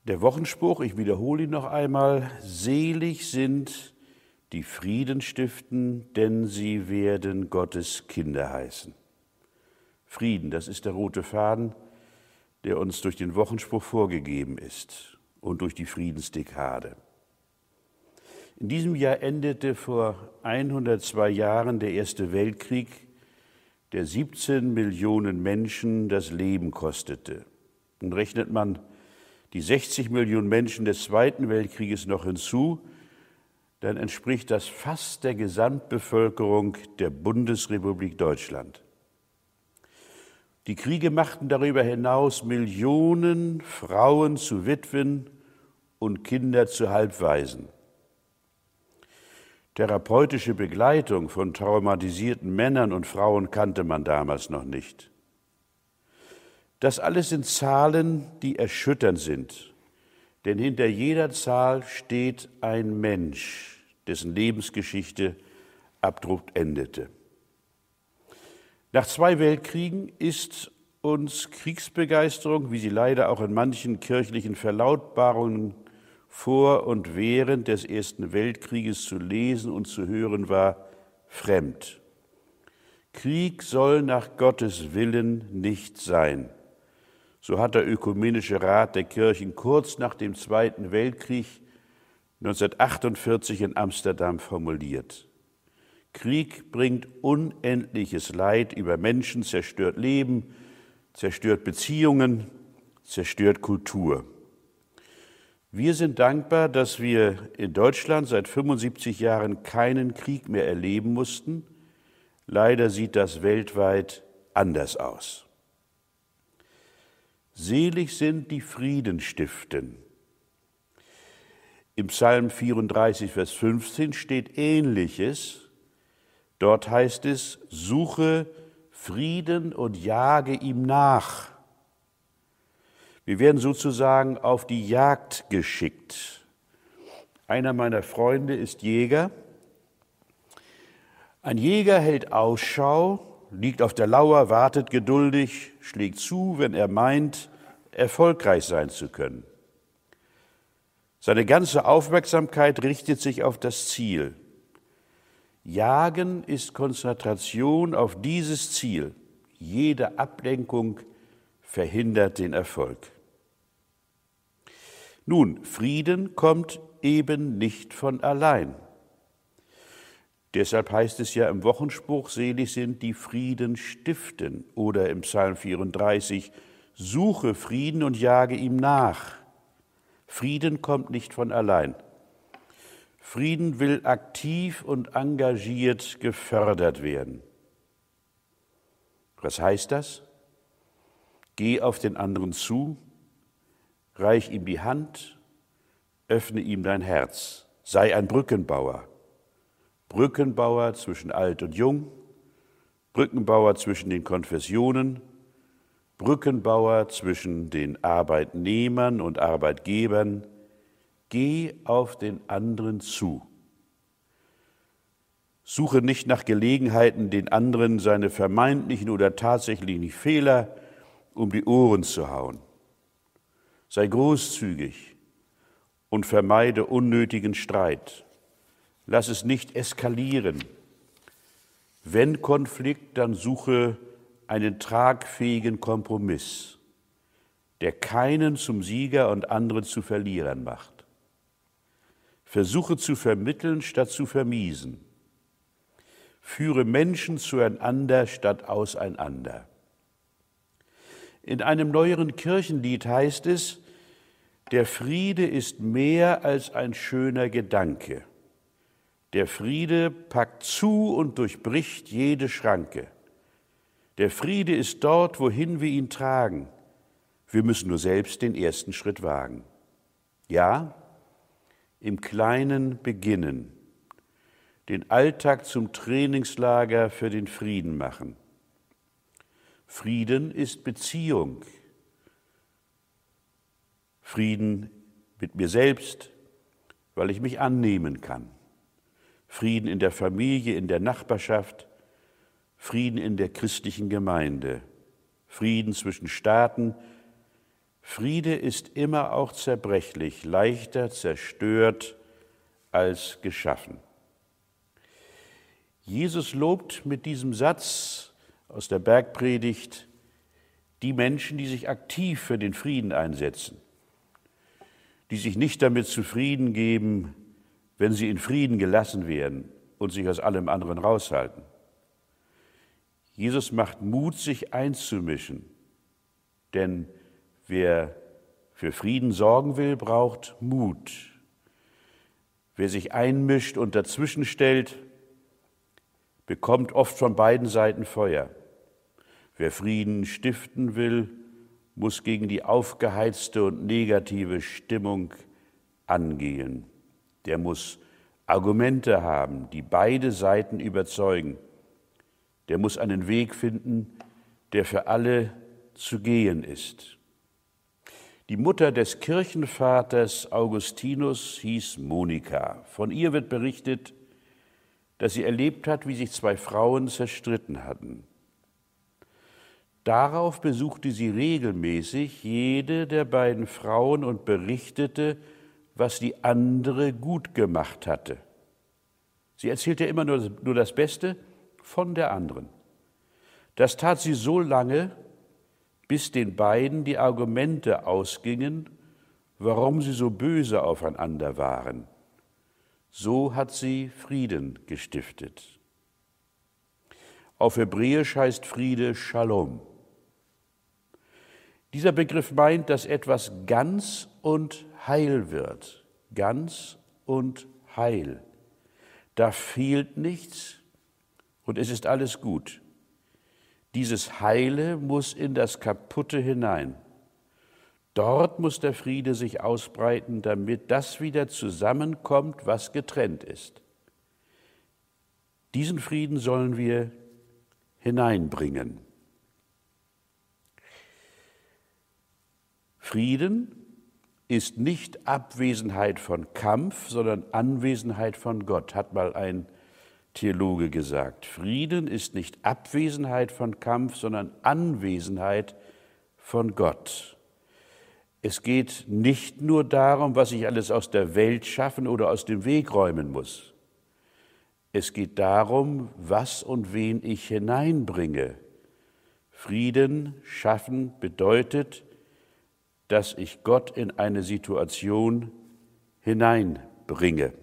Der Wochenspruch, ich wiederhole ihn noch einmal: Selig sind die Frieden stiften, denn sie werden Gottes Kinder heißen. Frieden, das ist der rote Faden, der uns durch den Wochenspruch vorgegeben ist und durch die Friedensdekade. In diesem Jahr endete vor 102 Jahren der Erste Weltkrieg, der 17 Millionen Menschen das Leben kostete. Und rechnet man die 60 Millionen Menschen des Zweiten Weltkrieges noch hinzu, dann entspricht das fast der Gesamtbevölkerung der Bundesrepublik Deutschland. Die Kriege machten darüber hinaus Millionen Frauen zu Witwen und Kinder zu Halbwaisen. Therapeutische Begleitung von traumatisierten Männern und Frauen kannte man damals noch nicht. Das alles sind Zahlen, die erschütternd sind, denn hinter jeder Zahl steht ein Mensch, dessen Lebensgeschichte abrupt endete. Nach 2 Weltkriegen ist uns Kriegsbegeisterung, wie sie leider auch in manchen kirchlichen Verlautbarungen vor und während des Ersten Weltkrieges zu lesen und zu hören war, fremd. Krieg soll nach Gottes Willen nicht sein. So hat der Ökumenische Rat der Kirchen kurz nach dem Zweiten Weltkrieg 1948 in Amsterdam formuliert. Krieg bringt unendliches Leid über Menschen, zerstört Leben, zerstört Beziehungen, zerstört Kultur. Wir sind dankbar, dass wir in Deutschland seit 75 Jahren keinen Krieg mehr erleben mussten. Leider sieht das weltweit anders aus. Selig sind die Frieden stiften. Im Psalm 34, Vers 15 steht Ähnliches. Dort heißt es: Suche Frieden und jage ihm nach. Wir werden sozusagen auf die Jagd geschickt. Einer meiner Freunde ist Jäger. Ein Jäger hält Ausschau, liegt auf der Lauer, wartet geduldig, schlägt zu, wenn er meint, erfolgreich sein zu können. Seine ganze Aufmerksamkeit richtet sich auf das Ziel. Jagen ist Konzentration auf dieses Ziel. Jede Ablenkung verhindert den Erfolg. Nun, Frieden kommt eben nicht von allein. Deshalb heißt es ja im Wochenspruch, selig sind die Frieden stiften, oder im Psalm 34, suche Frieden und jage ihm nach. Frieden kommt nicht von allein. Frieden will aktiv und engagiert gefördert werden. Was heißt das? Geh auf den anderen zu, reich ihm die Hand, öffne ihm dein Herz, sei ein Brückenbauer. Brückenbauer zwischen alt und jung, Brückenbauer zwischen den Konfessionen, Brückenbauer zwischen den Arbeitnehmern und Arbeitgebern. Geh auf den anderen zu. Suche nicht nach Gelegenheiten, den anderen seine vermeintlichen oder tatsächlichen Fehler um die Ohren zu hauen. Sei großzügig und vermeide unnötigen Streit. Lass es nicht eskalieren. Wenn Konflikt, dann suche einen tragfähigen Kompromiss, der keinen zum Sieger und andere zu Verlierern macht. Versuche zu vermitteln, statt zu vermiesen. Führe Menschen zueinander, statt auseinander. In einem neueren Kirchenlied heißt es: Der Friede ist mehr als ein schöner Gedanke. Der Friede packt zu und durchbricht jede Schranke. Der Friede ist dort, wohin wir ihn tragen. Wir müssen nur selbst den ersten Schritt wagen. Ja, im Kleinen beginnen, den Alltag zum Trainingslager für den Frieden machen. Frieden ist Beziehung. Frieden mit mir selbst, weil ich mich annehmen kann. Frieden in der Familie, in der Nachbarschaft, Frieden in der christlichen Gemeinde, Frieden zwischen Staaten, Friede ist immer auch zerbrechlich, leichter zerstört als geschaffen. Jesus lobt mit diesem Satz aus der Bergpredigt die Menschen, die sich aktiv für den Frieden einsetzen, die sich nicht damit zufrieden geben, wenn sie in Frieden gelassen werden und sich aus allem anderen raushalten. Jesus macht Mut, sich einzumischen, denn wer für Frieden sorgen will, braucht Mut. Wer sich einmischt und dazwischenstellt, bekommt oft von beiden Seiten Feuer. Wer Frieden stiften will, muss gegen die aufgeheizte und negative Stimmung angehen. Der muss Argumente haben, die beide Seiten überzeugen. Der muss einen Weg finden, der für alle zu gehen ist. Die Mutter des Kirchenvaters Augustinus hieß Monika. Von ihr wird berichtet, dass sie erlebt hat, wie sich zwei Frauen zerstritten hatten. Darauf besuchte sie regelmäßig jede der beiden Frauen und berichtete, was die andere gut gemacht hatte. Sie erzählte immer nur das Beste von der anderen. Das tat sie so lange, bis den beiden die Argumente ausgingen, warum sie so böse aufeinander waren. So hat sie Frieden gestiftet. Auf Hebräisch heißt Friede Shalom. Dieser Begriff meint, dass etwas ganz und heil wird. Ganz und heil. Da fehlt nichts und es ist alles gut. Dieses Heile muss in das Kaputte hinein. Dort muss der Friede sich ausbreiten, damit das wieder zusammenkommt, was getrennt ist. Diesen Frieden sollen wir hineinbringen. Frieden ist nicht Abwesenheit von Kampf, sondern Anwesenheit von Gott, hat mal ein Theologe gesagt. Frieden ist nicht Abwesenheit von Kampf, sondern Anwesenheit von Gott. Es geht nicht nur darum, was ich alles aus der Welt schaffen oder aus dem Weg räumen muss. Es geht darum, was und wen ich hineinbringe. Frieden schaffen bedeutet, dass ich Gott in eine Situation hineinbringe.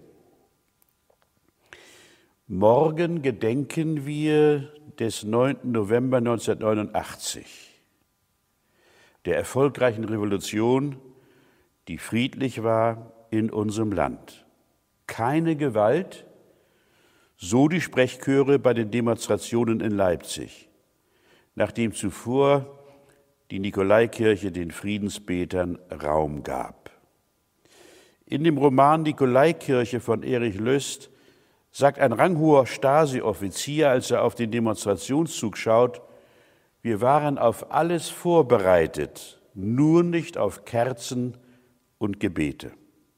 Morgen gedenken wir des 9. November 1989, der erfolgreichen Revolution, die friedlich war in unserem Land. Keine Gewalt, so die Sprechchöre bei den Demonstrationen in Leipzig, nachdem zuvor die Nikolaikirche den Friedensbetern Raum gab. In dem Roman Nikolaikirche von Erich Löst sagt ein ranghoher Stasi-Offizier, als er auf den Demonstrationszug schaut: Wir waren auf alles vorbereitet, nur nicht auf Kerzen und Gebete.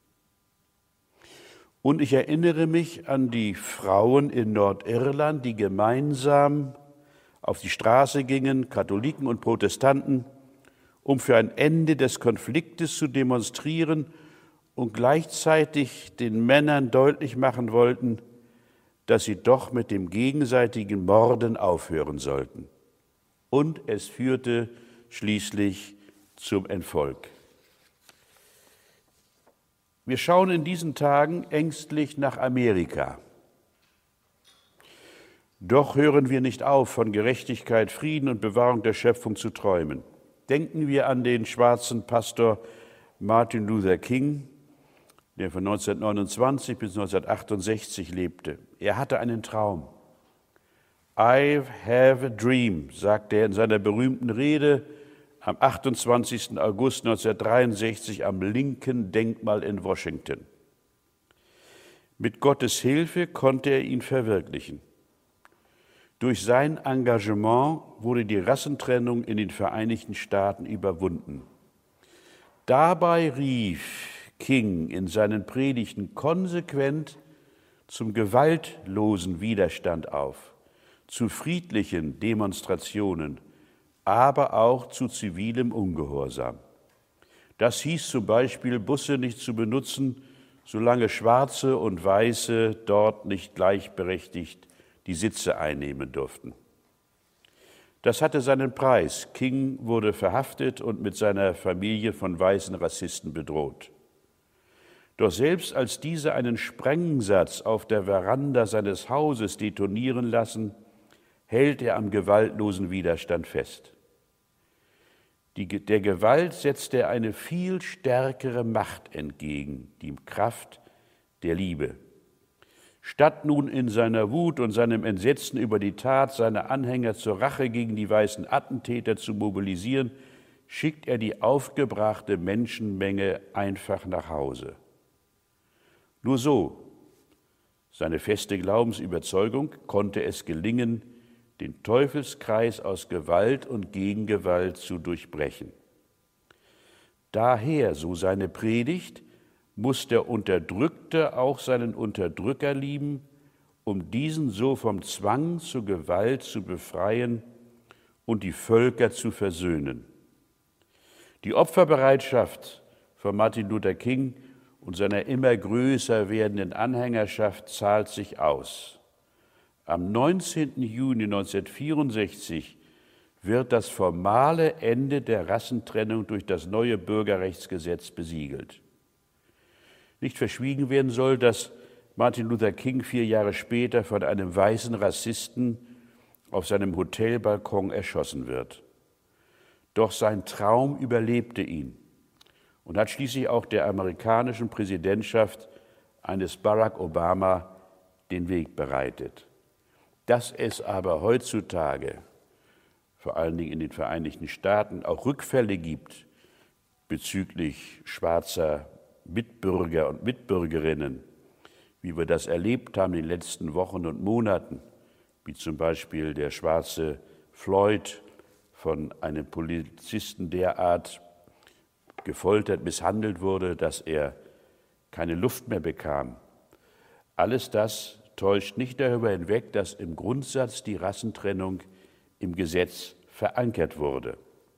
Und ich erinnere mich an die Frauen in Nordirland, die gemeinsam auf die Straße gingen, Katholiken und Protestanten, um für ein Ende des Konfliktes zu demonstrieren und gleichzeitig den Männern deutlich machen wollten, dass sie doch mit dem gegenseitigen Morden aufhören sollten. Und es führte schließlich zum Erfolg. Wir schauen in diesen Tagen ängstlich nach Amerika. Doch hören wir nicht auf, von Gerechtigkeit, Frieden und Bewahrung der Schöpfung zu träumen. Denken wir an den schwarzen Pastor Martin Luther King, der von 1929 bis 1968 lebte. Er hatte einen Traum. I have a dream, sagte er in seiner berühmten Rede am 28. August 1963 am Lincoln Denkmal in Washington. Mit Gottes Hilfe konnte er ihn verwirklichen. Durch sein Engagement wurde die Rassentrennung in den Vereinigten Staaten überwunden. Dabei rief King in seinen Predigten konsequent zum gewaltlosen Widerstand auf, zu friedlichen Demonstrationen, aber auch zu zivilem Ungehorsam. Das hieß zum Beispiel, Busse nicht zu benutzen, solange Schwarze und Weiße dort nicht gleichberechtigt die Sitze einnehmen durften. Das hatte seinen Preis. King wurde verhaftet und mit seiner Familie von weißen Rassisten bedroht. Doch selbst als diese einen Sprengsatz auf der Veranda seines Hauses detonieren lassen, hält er am gewaltlosen Widerstand fest. Der Gewalt setzt er eine viel stärkere Macht entgegen, die Kraft der Liebe. Statt nun in seiner Wut und seinem Entsetzen über die Tat seine Anhänger zur Rache gegen die weißen Attentäter zu mobilisieren, schickt er die aufgebrachte Menschenmenge einfach nach Hause. Nur so, seine feste Glaubensüberzeugung, konnte es gelingen, den Teufelskreis aus Gewalt und Gegengewalt zu durchbrechen. Daher, so seine Predigt, muss der Unterdrückte auch seinen Unterdrücker lieben, um diesen so vom Zwang zur Gewalt zu befreien und die Völker zu versöhnen. Die Opferbereitschaft von Martin Luther King und seiner immer größer werdenden Anhängerschaft zahlt sich aus. Am 19. Juni 1964 wird das formale Ende der Rassentrennung durch das neue Bürgerrechtsgesetz besiegelt. Nicht verschwiegen werden soll, dass Martin Luther King 4 Jahre später von einem weißen Rassisten auf seinem Hotelbalkon erschossen wird. Doch sein Traum überlebte ihn und hat schließlich auch der amerikanischen Präsidentschaft eines Barack Obama den Weg bereitet. Dass es aber heutzutage, vor allen Dingen in den Vereinigten Staaten, auch Rückfälle gibt bezüglich schwarzer Mitbürger und Mitbürgerinnen, wie wir das erlebt haben in den letzten Wochen und Monaten, wie zum Beispiel der schwarze Floyd von einem Polizisten derart gefoltert, misshandelt wurde, dass er keine Luft mehr bekam. Alles das täuscht nicht darüber hinweg, dass im Grundsatz die Rassentrennung im Gesetz verankert wurde.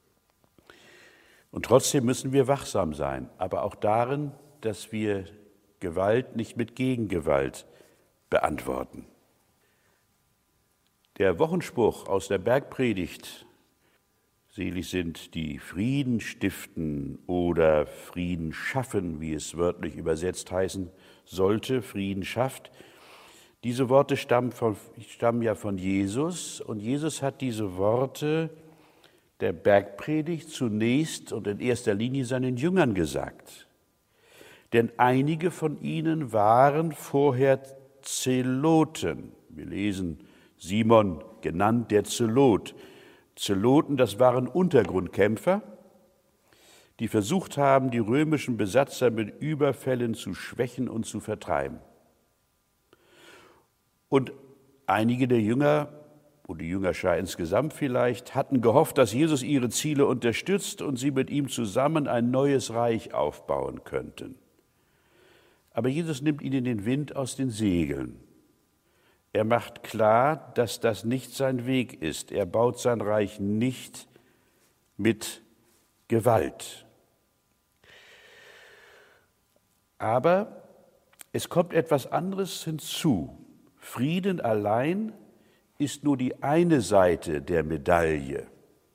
Und trotzdem müssen wir wachsam sein, aber auch darin, dass wir Gewalt nicht mit Gegengewalt beantworten. Der Wochenspruch aus der Bergpredigt, selig sind die Frieden stiften oder Frieden schaffen, wie es wörtlich übersetzt heißen sollte, Frieden schafft. Diese Worte stammen ja von Jesus, und Jesus hat diese Worte der Bergpredigt zunächst und in erster Linie seinen Jüngern gesagt. Denn einige von ihnen waren vorher Zeloten. Wir lesen Simon, genannt der Zelot. Zeloten, das waren Untergrundkämpfer, die versucht haben, die römischen Besatzer mit Überfällen zu schwächen und zu vertreiben. Und einige der Jünger, und die Jüngerschar insgesamt vielleicht, hatten gehofft, dass Jesus ihre Ziele unterstützt und sie mit ihm zusammen ein neues Reich aufbauen könnten. Aber Jesus nimmt ihnen den Wind aus den Segeln. Er macht klar, dass das nicht sein Weg ist. Er baut sein Reich nicht mit Gewalt. Aber es kommt etwas anderes hinzu. Frieden allein ist nur die eine Seite der Medaille.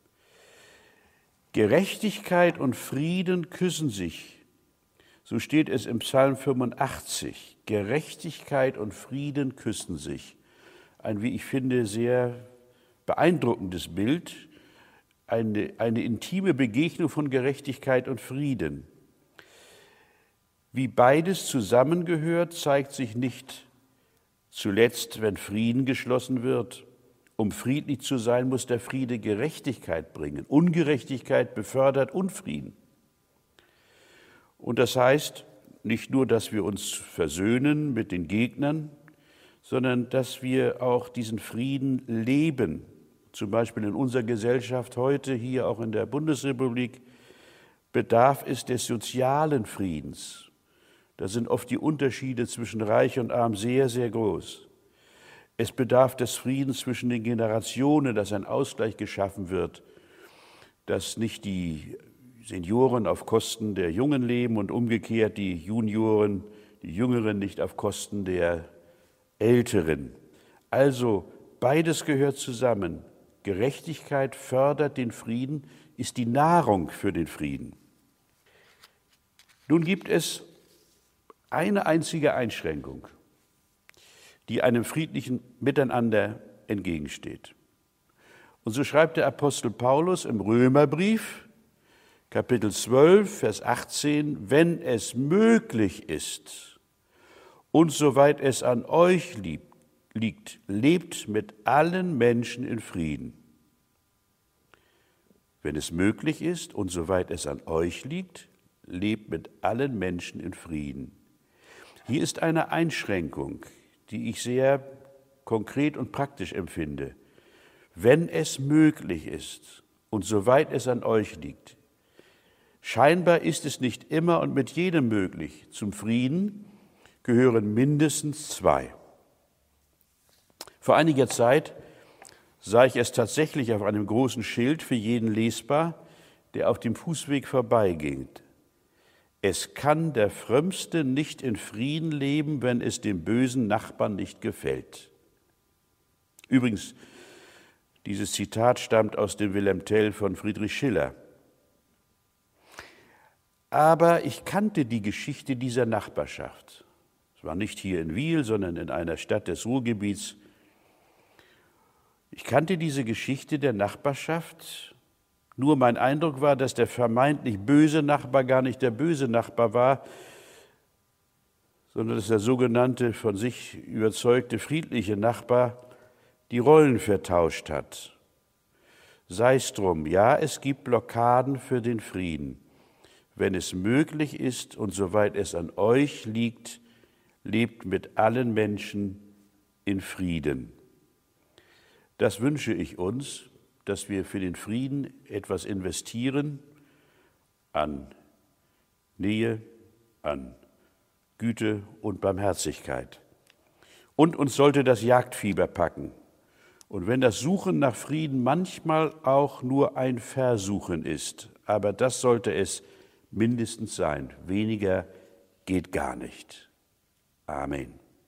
Gerechtigkeit und Frieden küssen sich. So steht es im Psalm 85. Gerechtigkeit und Frieden küssen sich. Ein, wie ich finde, sehr beeindruckendes Bild. Eine intime Begegnung von Gerechtigkeit und Frieden. Wie beides zusammengehört, zeigt sich nicht zuletzt, wenn Frieden geschlossen wird. Um friedlich zu sein, muss der Friede Gerechtigkeit bringen. Ungerechtigkeit befördert Unfrieden. Und das heißt nicht nur, dass wir uns versöhnen mit den Gegnern, sondern dass wir auch diesen Frieden leben. Zum Beispiel in unserer Gesellschaft heute, hier auch in der Bundesrepublik, bedarf es des sozialen Friedens. Da sind oft die Unterschiede zwischen Reich und Arm sehr, sehr groß. Es bedarf des Friedens zwischen den Generationen, dass ein Ausgleich geschaffen wird, dass nicht die Senioren auf Kosten der Jungen leben und umgekehrt die Junioren, die Jüngeren nicht auf Kosten der Älteren. Also beides gehört zusammen. Gerechtigkeit fördert den Frieden, ist die Nahrung für den Frieden. Nun gibt es eine einzige Einschränkung, die einem friedlichen Miteinander entgegensteht. Und so schreibt der Apostel Paulus im Römerbrief, Kapitel 12, Vers 18, wenn es möglich ist und soweit es an euch liegt, lebt mit allen Menschen in Frieden. Wenn es möglich ist und soweit es an euch liegt, lebt mit allen Menschen in Frieden. Hier ist eine Einschränkung, die ich sehr konkret und praktisch empfinde. Wenn es möglich ist und soweit es an euch liegt. Scheinbar ist es nicht immer und mit jedem möglich. Zum Frieden gehören mindestens zwei. Vor einiger Zeit sah ich es tatsächlich auf einem großen Schild für jeden lesbar, der auf dem Fußweg vorbeiging. Es kann der Frömmste nicht in Frieden leben, wenn es dem bösen Nachbarn nicht gefällt. Übrigens, dieses Zitat stammt aus dem Wilhelm Tell von Friedrich Schiller. Aber ich kannte die Geschichte dieser Nachbarschaft. Es war nicht hier in Wiel, sondern in einer Stadt des Ruhrgebiets. Ich kannte diese Geschichte der Nachbarschaft, nur mein Eindruck war, dass der vermeintlich böse Nachbar gar nicht der böse Nachbar war, sondern dass der sogenannte, von sich überzeugte, friedliche Nachbar die Rollen vertauscht hat. Sei es drum, ja, es gibt Blockaden für den Frieden. Wenn es möglich ist und soweit es an euch liegt, lebt mit allen Menschen in Frieden. Das wünsche ich uns, dass wir für den Frieden etwas investieren an Nähe, an Güte und Barmherzigkeit. Und uns sollte das Jagdfieber packen. Und wenn das Suchen nach Frieden manchmal auch nur ein Versuchen ist, aber das sollte es mindestens sein. Weniger geht gar nicht. Amen.